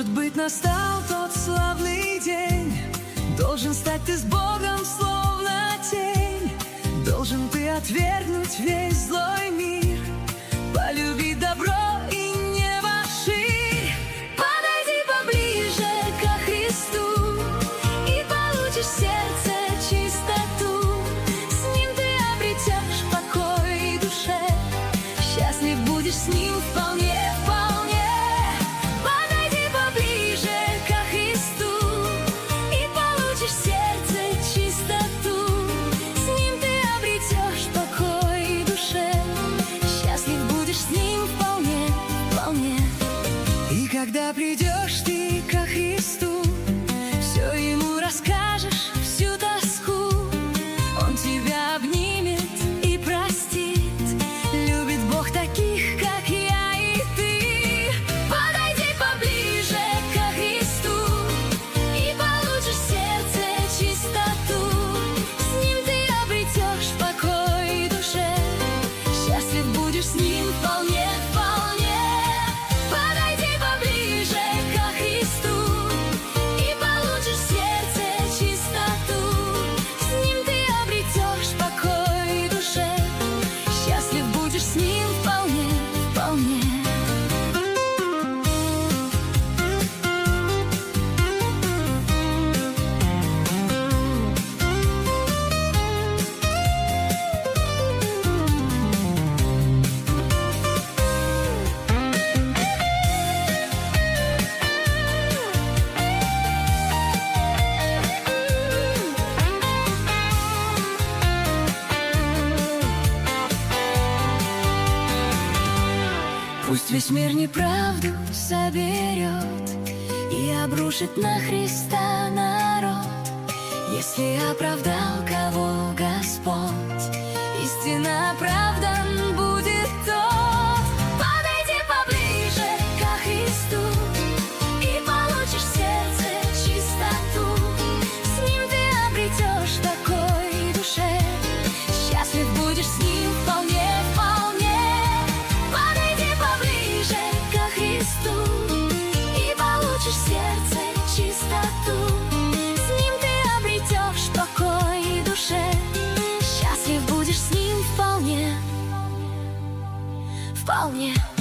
Может быть, настал тот славный день. Должен стать ты с Богом словно тень. Должен ты отвергнуть весь злой мир, полюбить добро и небо ширь. Подойди поближе ко Христу и получишь в сердце чистоту. С Ним ты обретешь покой душе, счастлив будешь с Ним вполне, вполне. Подойди поближе ко Христу и получишь в сердце чистоту. С Ним ты обретешь покой душе, счастлив будешь с Ним вполне, вполне. И когда придешь ты ко Христу, все Ему расскажешь, всю тоску. Он тебя обнимет и простит. Любит Бог таких, как я и ты. Подойди поближе ко Христу и получишь в сердце чистоту. С Ним ты обретешь покой душе, счастлив будешь с Ним вполне, вполне. Подойди поближе ко Христу и получишь в сердце чистоту. С Ним ты обретешь покой душе, счастлив будешь с Ним вполне, вполне. Пусть весь мир неправду соберет и обрушит на Христа народ. Если оправдал кого Господь, истинно оправдан будет тот. Подойди поближе ко Христу и получишь в сердце чистоту. С Ним ты обретешь покой душе, счастлив будешь с Ним вполне, вполне. Подойди поближе ко Христу и получишь в сердце чистоту. С Ним ты обретешь покой душе, счастлив будешь с Ним вполне, вполне.